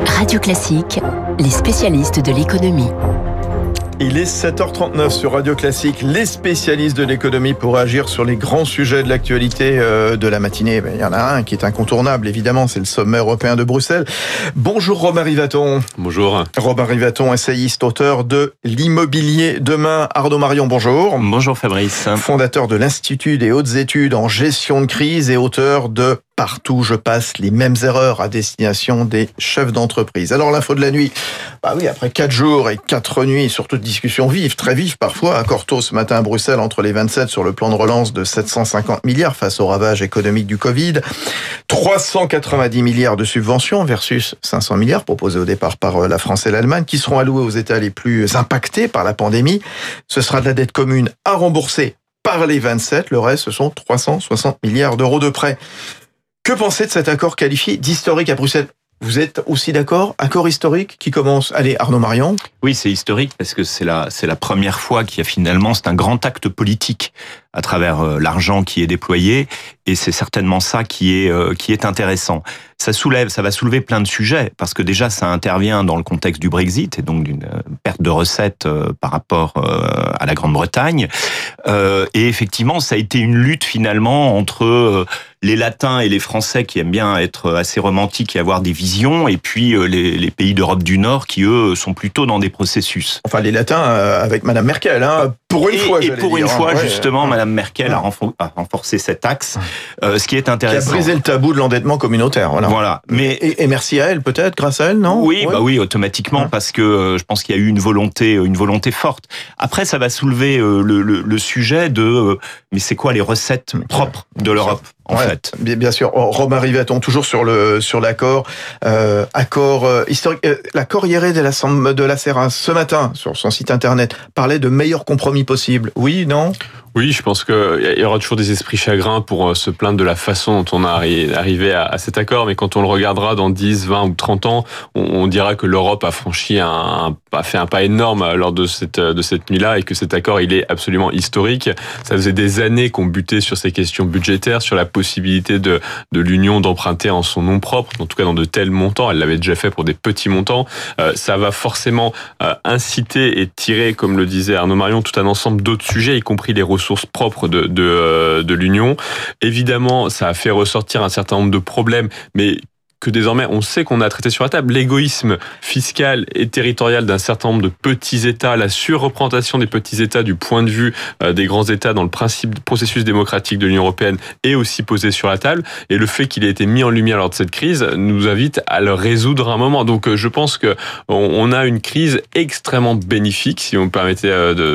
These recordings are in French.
Radio Classique, les spécialistes de l'économie. Il est 7h39 sur Radio Classique, les spécialistes de l'économie pour agir sur les grands sujets de l'actualité de la matinée. Il y en a un qui est incontournable, évidemment, c'est le sommet européen de Bruxelles. Bonjour Robin Rivaton. Bonjour. Robin Rivaton, essayiste, auteur de L'immobilier demain. Arnaud Marion, bonjour. Bonjour Fabrice. Fondateur de l'Institut des hautes études en gestion de crise et auteur de Partout je passe les mêmes erreurs à destination des chefs d'entreprise. Alors l'info de la nuit, après 4 jours et 4 nuits, surtout de discussions vives, très vives parfois, accord tôt ce matin à Bruxelles entre les 27 sur le plan de relance de 750 milliards face aux ravages économiques du Covid, 390 milliards de subventions versus 500 milliards proposés au départ par la France et l'Allemagne qui seront alloués aux États les plus impactés par la pandémie. Ce sera de la dette commune à rembourser par les 27, le reste ce sont 360 milliards d'euros de prêts. Que penser de cet accord qualifié d'historique à Bruxelles ? Vous êtes aussi d'accord ? Accord historique qui commence. Allez, Arnaud Marion. Oui, c'est historique parce que c'est la première fois qu'il y a finalement, c'est un grand acte politique à travers l'argent qui est déployé et c'est certainement ça qui est intéressant. Ça va soulever plein de sujets parce que déjà ça intervient dans le contexte du Brexit et donc d'une perte de recettes par rapport à la Grande-Bretagne. Et effectivement, ça a été une lutte finalement entre les Latins et les Français qui aiment bien être assez romantiques et avoir des visions, et puis les pays d'Europe du Nord qui, eux, sont plutôt dans des processus. Enfin, les Latins avec Madame Merkel, pour une fois, j'allais dire. Et pour une fois, justement, Madame Merkel a renforcé cet axe, ce qui est intéressant. Qui a brisé le tabou de l'endettement communautaire. Voilà. Mais et merci à elle, peut-être, grâce à elle, non ? Oui, automatiquement, parce que je pense qu'il y a eu une volonté forte. Après, ça va soulever le sujet de mais c'est quoi les recettes propres de l'Europe ? En fait. Bien sûr. Robin Rivaton, toujours sur l'accord, accord historique. La Corriere della Sera, ce matin, sur son site internet, parlait de meilleurs compromis possibles. Oui, non ? Oui, je pense qu'il y aura toujours des esprits chagrins pour se plaindre de la façon dont on est arrivé à cet accord, mais quand on le regardera dans 10, 20 ou 30 ans, on dira que l'Europe a franchi a fait un pas énorme lors de cette nuit-là et que cet accord, il est absolument historique. Ça faisait des années qu'on butait sur ces questions budgétaires, sur la possibilité de l'Union d'emprunter en son nom propre, en tout cas dans de tels montants. Elle l'avait déjà fait pour des petits montants. Ça va forcément inciter et tirer, comme le disait Arnaud Marion, tout un ensemble d'autres sujets, y compris les ressources propres de l'Union. Évidemment, ça a fait ressortir un certain nombre de problèmes, mais que désormais on sait qu'on a traité sur la table. L'égoïsme fiscal et territorial d'un certain nombre de petits États, la surreprésentation des petits États du point de vue des grands États dans le processus démocratique de l'Union européenne est aussi posé sur la table. Et le fait qu'il ait été mis en lumière lors de cette crise nous invite à le résoudre à un moment. Donc je pense que on a une crise extrêmement bénéfique, si vous me permettez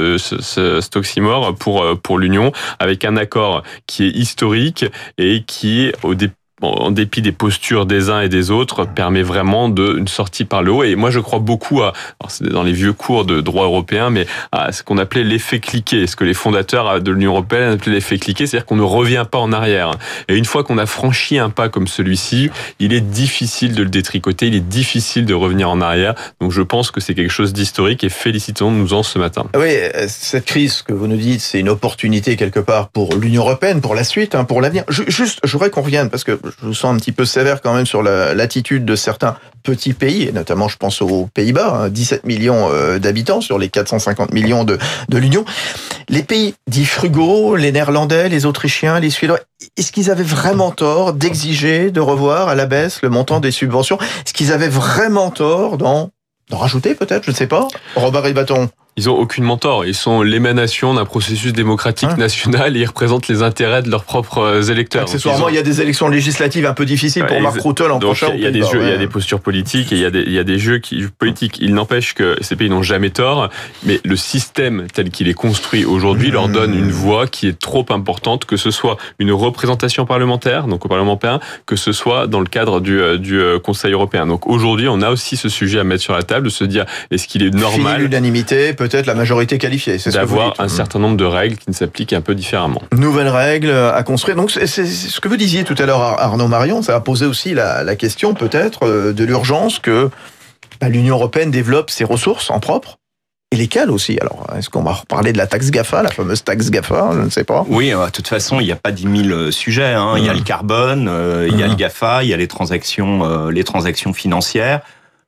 cet oxymore, pour l'Union, avec un accord qui est historique et qui, en dépit des postures des uns et des autres, permet vraiment une sortie par le haut. Et moi, je crois beaucoup alors c'est dans les vieux cours de droit européen, mais à ce qu'on appelait l'effet cliquet, ce que les fondateurs de l'Union européenne appelaient l'effet cliquet, c'est-à-dire qu'on ne revient pas en arrière. Et une fois qu'on a franchi un pas comme celui-ci, il est difficile de le détricoter, il est difficile de revenir en arrière. Donc je pense que c'est quelque chose d'historique et félicitons-nous-en ce matin. Oui, cette crise que vous nous dites, c'est une opportunité quelque part pour l'Union européenne, pour la suite, pour l'avenir. Juste, je voudrais qu'on revienne, parce que je vous sens un petit peu sévère quand même sur l'attitude de certains petits pays, et notamment je pense aux Pays-Bas, 17 millions d'habitants sur les 450 millions de l'Union. Les pays dits frugaux, les Néerlandais, les Autrichiens, les Suédois, est-ce qu'ils avaient vraiment tort d'exiger, de revoir à la baisse le montant des subventions ? Est-ce qu'ils avaient vraiment tort d'en rajouter peut-être ? Je ne sais pas. Robin Rivaton. Ils ont aucunement tort. Ils sont l'émanation d'un processus démocratique national et ils représentent les intérêts de leurs propres électeurs. Accessoirement, il y a des élections législatives un peu difficiles pour Mark Rutte l'an prochain. Il y a des jeux, il y a des postures politiques et il y a des jeux politiques. Il n'empêche que ces pays n'ont jamais tort, mais le système tel qu'il est construit aujourd'hui leur donne une voix qui est trop importante, que ce soit une représentation parlementaire, donc au Parlement européen, que ce soit dans le cadre du Conseil européen. Donc aujourd'hui, on a aussi ce sujet à mettre sur la table, de se dire, est-ce qu'il est normal... Fini l'unanimité, peut-être la majorité qualifiée, c'est d'avoir un certain nombre de règles qui ne s'appliquent un peu différemment. Nouvelles règles à construire. Donc c'est ce que vous disiez tout à l'heure, Arnaud Marion, ça a posé aussi la question peut-être de l'urgence que l'Union européenne développe ses ressources en propre. Et lesquelles aussi ? Alors, est-ce qu'on va reparler de la taxe GAFA, la fameuse taxe GAFA ? Je ne sais pas. Oui, de toute façon, il n'y a pas 10 000 sujets. Il y a le carbone, il y a le GAFA, il y a les transactions financières.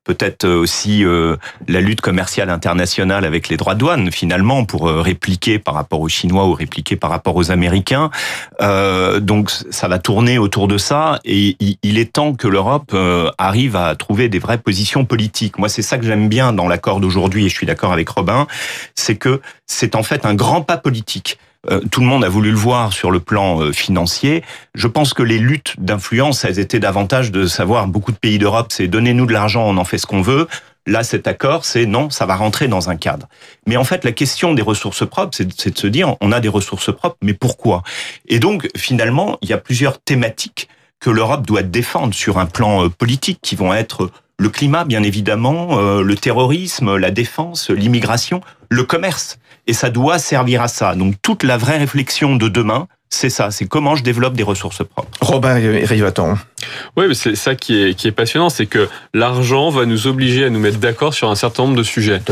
peut-être aussi la lutte commerciale internationale avec les droits de douane, finalement, pour répliquer par rapport aux Chinois ou répliquer par rapport aux Américains. Donc ça va tourner autour de ça, et il est temps que l'Europe arrive à trouver des vraies positions politiques. Moi, c'est ça que j'aime bien dans l'accord d'aujourd'hui, et je suis d'accord avec Robin, c'est que c'est en fait un grand pas politique. Tout le monde a voulu le voir sur le plan financier. Je pense que les luttes d'influence, elles étaient davantage de savoir, beaucoup de pays d'Europe, c'est donnez-nous de l'argent, on en fait ce qu'on veut. Là, cet accord, c'est non, ça va rentrer dans un cadre. Mais en fait, la question des ressources propres, c'est de se dire, on a des ressources propres, mais pourquoi ? Et donc, finalement, il y a plusieurs thématiques que l'Europe doit défendre sur un plan politique, qui vont être le climat, bien évidemment, le terrorisme, la défense, l'immigration, le commerce. Et ça doit servir à ça. Donc toute la vraie réflexion de demain, c'est ça, c'est comment je développe des ressources propres. Robin Rivaton. Oui, mais c'est ça qui est passionnant, c'est que l'argent va nous obliger à nous mettre d'accord sur un certain nombre de sujets.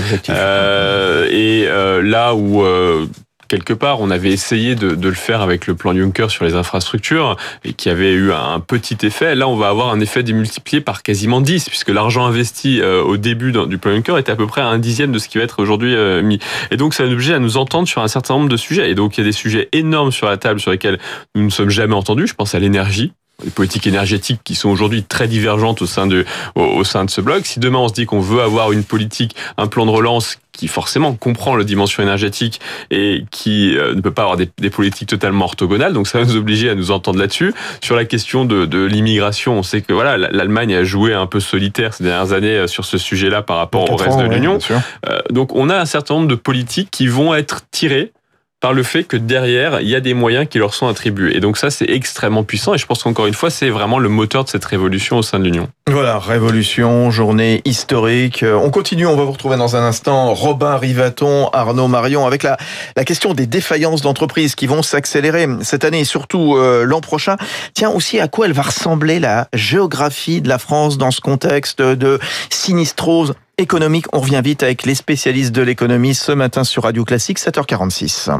Là où quelque part, on avait essayé de le faire avec le plan Juncker sur les infrastructures et qui avait eu un petit effet. Là, on va avoir un effet démultiplié par quasiment 10, puisque l'argent investi au début du plan Juncker était à peu près à 1/10 de ce qui va être aujourd'hui mis. Et donc, ça va nous obliger à nous entendre sur un certain nombre de sujets. Et donc, il y a des sujets énormes sur la table sur lesquels nous ne sommes jamais entendus. Je pense à l'énergie. Les politiques énergétiques qui sont aujourd'hui très divergentes au sein de ce bloc. Si demain on se dit qu'on veut avoir une politique, un plan de relance qui forcément comprend la dimension énergétique et qui ne peut pas avoir des politiques totalement orthogonales, donc ça va nous obliger à nous entendre là-dessus. Sur la question de l'immigration, on sait que voilà, l'Allemagne a joué un peu solitaire ces dernières années sur ce sujet-là par rapport au reste de l'Union. Donc on a un certain nombre de politiques qui vont être tirées par le fait que derrière, il y a des moyens qui leur sont attribués. Et donc ça, c'est extrêmement puissant. Et je pense qu'encore une fois, c'est vraiment le moteur de cette révolution au sein de l'Union. Voilà, révolution, journée historique. On continue, on va vous retrouver dans un instant. Robin Rivaton, Arnaud Marion, avec la question des défaillances d'entreprises qui vont s'accélérer cette année et surtout l'an prochain. Tiens, aussi à quoi elle va ressembler la géographie de la France dans ce contexte de sinistrose économique. On revient vite avec les spécialistes de l'économie ce matin sur Radio Classique, 7h46.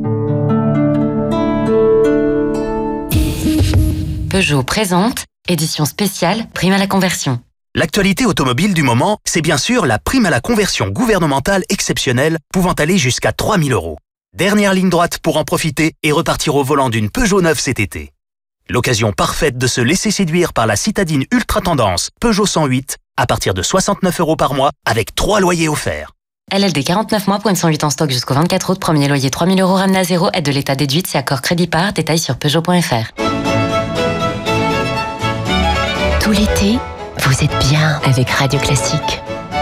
Peugeot présente édition spéciale Prime à la conversion. L'actualité automobile du moment, c'est bien sûr la prime à la conversion gouvernementale exceptionnelle pouvant aller jusqu'à 3 000 €. Dernière ligne droite pour en profiter et repartir au volant d'une Peugeot neuve cet été. L'occasion parfaite de se laisser séduire par la citadine ultra tendance Peugeot 108 à partir de 69 € par mois avec 3 loyers offerts. LLD 49 mois, point de 108 en stock jusqu'au 24 août, premier loyer 3 000 € ramené à zéro, aide de l'État déduite, c'est accord crédit par, détail sur Peugeot.fr. Tout l'été, vous êtes bien avec Radio Classique.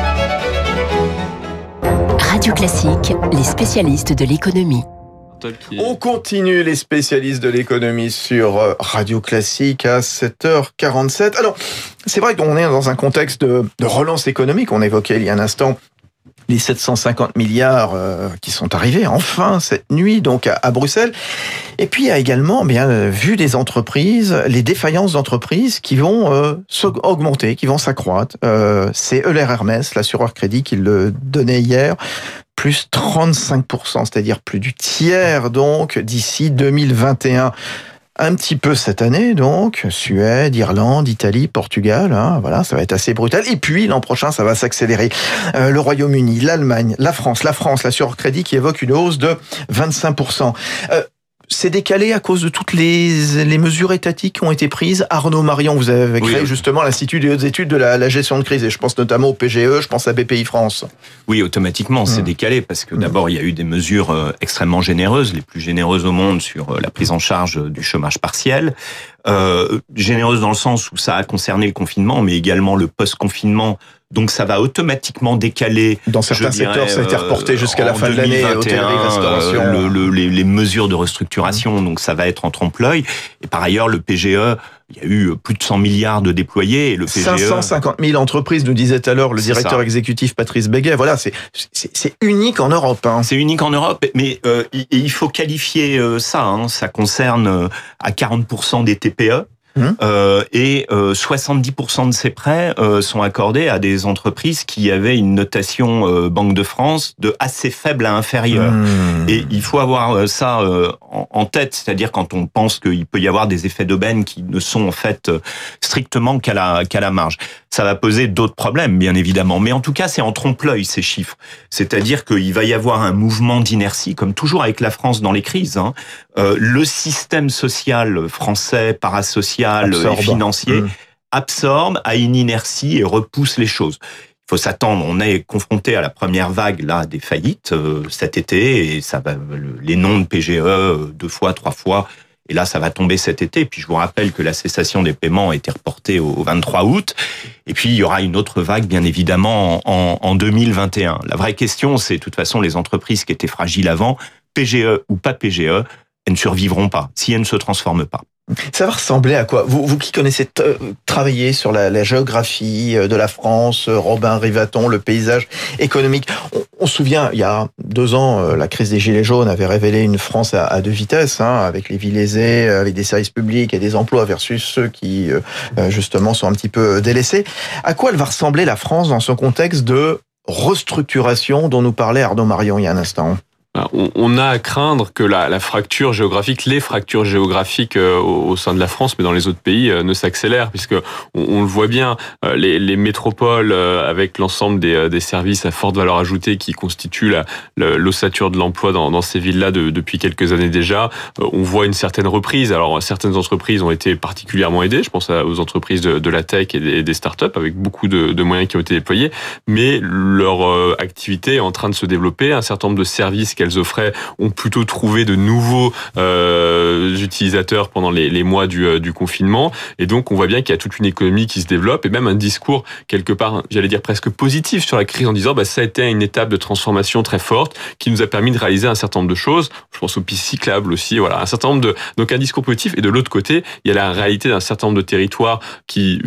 Radio Classique, les spécialistes de l'économie. On continue les spécialistes de l'économie sur Radio Classique à 7h47. Alors, c'est vrai qu'on est dans un contexte de relance économique. On évoquait il y a un instant les 750 milliards qui sont arrivés enfin cette nuit donc à Bruxelles. Et puis il y a également bien vu des entreprises, les défaillances d'entreprises qui vont augmenter, qui vont s'accroître. C'est Euler Hermès, l'assureur crédit, qui le donnait hier. Plus 35%, c'est-à-dire plus du tiers donc d'ici 2021. Un petit peu cette année donc, Suède, Irlande, Italie, Portugal, voilà, ça va être assez brutal. Et puis l'an prochain, ça va s'accélérer. Le Royaume-Uni, l'Allemagne, la France, l'assureur crédit qui évoque une hausse de 25%. C'est décalé à cause de toutes les mesures étatiques qui ont été prises. Arnaud Marion, vous avez créé justement l'Institut des hautes études de la gestion de crise, et je pense notamment au PGE, je pense à BPI France. Oui, automatiquement, c'est décalé, parce que d'abord, il y a eu des mesures extrêmement généreuses, les plus généreuses au monde sur la prise en charge du chômage partiel. Généreuse dans le sens où ça a concerné le confinement, mais également le post-confinement. Donc ça va automatiquement décaler. Dans certains secteurs, ça a été reporté jusqu'à la fin de l'année, hôtellerie, restauration. Les mesures de restructuration, donc ça va être en trompe-l'œil. Et par ailleurs, le PGE, il y a eu plus de 100 milliards de déployés. Et le PGE, 550 000 entreprises, nous disait tout à l'heure le directeur exécutif Patrice Béguet. Voilà, c'est unique en Europe. C'est unique en Europe, mais il faut qualifier ça. Ça concerne à 40% des TPE. et 70% de ces prêts sont accordés à des entreprises qui avaient une notation Banque de France de assez faible à inférieure. Et il faut avoir ça en tête, c'est-à-dire quand on pense qu'il peut y avoir des effets d'aubaine qui ne sont en fait strictement qu'à la marge. Ça va poser d'autres problèmes, bien évidemment, mais en tout cas, c'est en trompe-l'œil ces chiffres. C'est-à-dire qu'il va y avoir un mouvement d'inertie, comme toujours avec la France dans les crises. Le système social français, parasocial et financier absorbe à une inertie et repousse les choses. Il faut s'attendre, on est confronté à la première vague là des faillites cet été, et ça va, les noms de PGE 2 fois, 3 fois. Et là, ça va tomber cet été. Et puis, je vous rappelle que la cessation des paiements a été reportée au 23 août. Et puis, il y aura une autre vague, bien évidemment, en 2021. La vraie question, c'est, de toute façon, les entreprises qui étaient fragiles avant, PGE ou pas PGE, elles ne survivront pas si elles ne se transforment pas. Ça va ressembler à quoi ? Vous qui connaissez travailler sur la géographie de la France, Robin Rivaton, le paysage économique. On se souvient, il y a 2 ans, la crise des Gilets jaunes avait révélé une France à 2 vitesses, avec les villes aisées, avec des services publics et des emplois versus ceux qui, justement, sont un petit peu délaissés. À quoi elle va ressembler la France dans ce contexte de restructuration dont nous parlait Arnaud Marion il y a un instant ? On a à craindre que la fracture géographique, les fractures géographiques au sein de la France, mais dans les autres pays, ne s'accélèrent, puisque on le voit bien, les métropoles avec l'ensemble des services à forte valeur ajoutée qui constituent l'ossature de l'emploi dans ces villes-là depuis quelques années déjà, on voit une certaine reprise. Alors certaines entreprises ont été particulièrement aidées, je pense aux entreprises de la tech et des startups avec beaucoup de moyens qui ont été déployés, mais leur activité est en train de se développer. Un certain nombre de services qu'elles offraient ont plutôt trouvé de nouveaux utilisateurs pendant les mois du confinement, et donc on voit bien qu'il y a toute une économie qui se développe et même un discours quelque part, j'allais dire presque positif sur la crise, en disant ça a été une étape de transformation très forte qui nous a permis de réaliser un certain nombre de choses. Je pense aux pistes cyclables aussi, voilà, un certain nombre donc un discours positif. Et de l'autre côté, il y a la réalité d'un certain nombre de territoires qui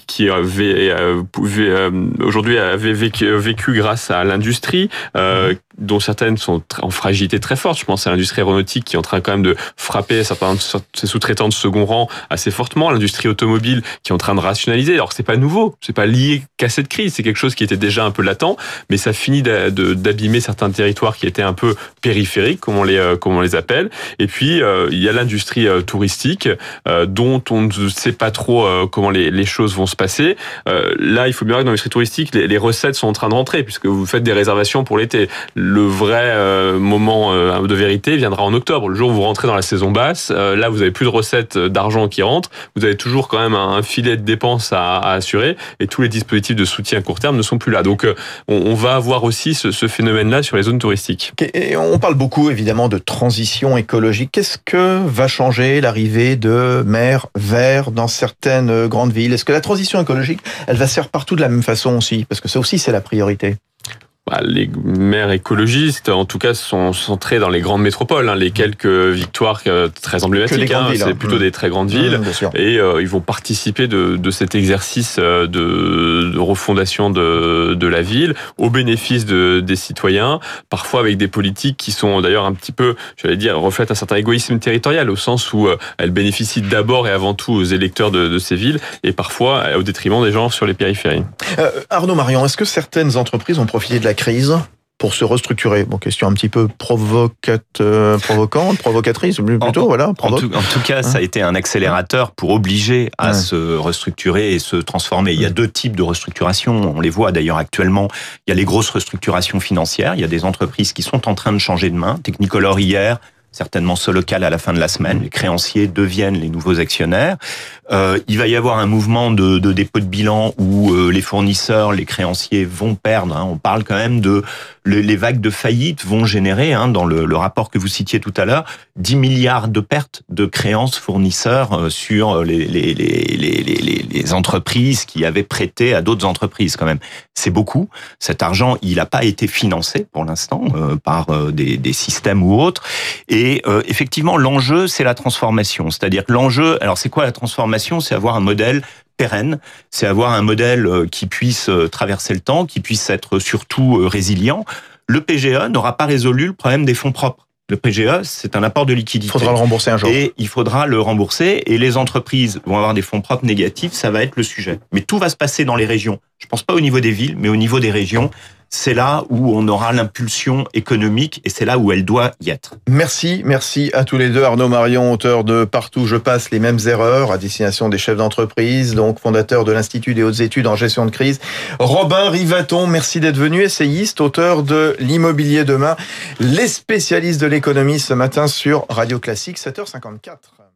aujourd'hui avaient vécu grâce à l'industrie, dont certaines sont en fragilité très forte. Je pense à l'industrie aéronautique qui est en train quand même de frapper certains de ses sous-traitants de second rang assez fortement. L'industrie automobile qui est en train de rationaliser. Alors c'est pas nouveau, c'est pas lié qu'à cette crise, c'est quelque chose qui était déjà un peu latent, mais ça finit d'abîmer certains territoires qui étaient un peu périphériques, comme on les appelle. Et puis il y a l'industrie touristique dont on ne sait pas trop comment les choses vont se passer. Là, il faut bien voir que dans l'industrie touristique, les recettes sont en train de rentrer puisque vous faites des réservations pour l'été. Le vrai moment de vérité viendra en octobre. Le jour où vous rentrez dans la saison basse, là, vous avez plus de recettes d'argent qui rentrent. Vous avez toujours quand même un filet de dépenses à assurer et tous les dispositifs de soutien à court terme ne sont plus là. Donc, on va avoir aussi ce phénomène-là sur les zones touristiques. Et on parle beaucoup, évidemment, de transition écologique. Qu'est-ce que va changer l'arrivée de maires verts dans certaines grandes villes ? Est-ce que la transition écologique, elle va se faire partout de la même façon aussi ? Parce que ça aussi, c'est la priorité. Les maires écologistes, en tout cas, sont centrés dans les grandes métropoles. Les quelques victoires très emblématiques, c'est plutôt des très grandes villes. Et ils vont participer de cet exercice de refondation de la ville au bénéfice des citoyens, parfois avec des politiques qui sont d'ailleurs un petit peu, j'allais dire, reflètent un certain égoïsme territorial, au sens où elles bénéficient d'abord et avant tout aux électeurs de ces villes, et parfois au détriment des gens sur les périphéries. Arnaud Marion, est-ce que certaines entreprises ont profité de la crise pour se restructurer? Bon, question un petit peu provocatrice, plutôt, voilà. En tout cas, ça a été un accélérateur pour obliger à se restructurer et se transformer. Il y a 2 types de restructuration. On les voit d'ailleurs actuellement. Il y a les grosses restructurations financières. Il y a des entreprises qui sont en train de changer de main. Technicolor hier, certainement Solocal à la fin de la semaine. Les créanciers deviennent les nouveaux actionnaires. Il va y avoir un mouvement de dépôt de bilan où les fournisseurs, les créanciers vont perdre. On parle quand même de les vagues de faillite vont générer, dans le rapport que vous citiez tout à l'heure, 10 milliards de pertes de créances fournisseurs sur les entreprises qui avaient prêté à d'autres entreprises quand même. C'est beaucoup. Cet argent, il n'a pas été financé pour l'instant par des systèmes ou autres. Et effectivement, l'enjeu, c'est la transformation. C'est-à-dire que l'enjeu, alors c'est quoi la transformation ? C'est avoir un modèle pérenne, c'est avoir un modèle qui puisse traverser le temps, qui puisse être surtout résilient. Le PGE n'aura pas résolu le problème des fonds propres. Le prêt GE, c'est un apport de liquidité. Il faudra le rembourser un jour. Et il faudra le rembourser. Et les entreprises vont avoir des fonds propres négatifs. Ça va être le sujet. Mais tout va se passer dans les régions. Je pense pas au niveau des villes, mais au niveau des régions. C'est là où on aura l'impulsion économique et c'est là où elle doit y être. Merci à tous les deux. Arnaud Marion, auteur de Partout je passe les mêmes erreurs à destination des chefs d'entreprise, donc fondateur de l'Institut des hautes études en gestion de crise. Robin Rivaton, merci d'être venu, essayiste, auteur de L'immobilier demain, les spécialistes de l'économie ce matin sur Radio Classique, 7h54.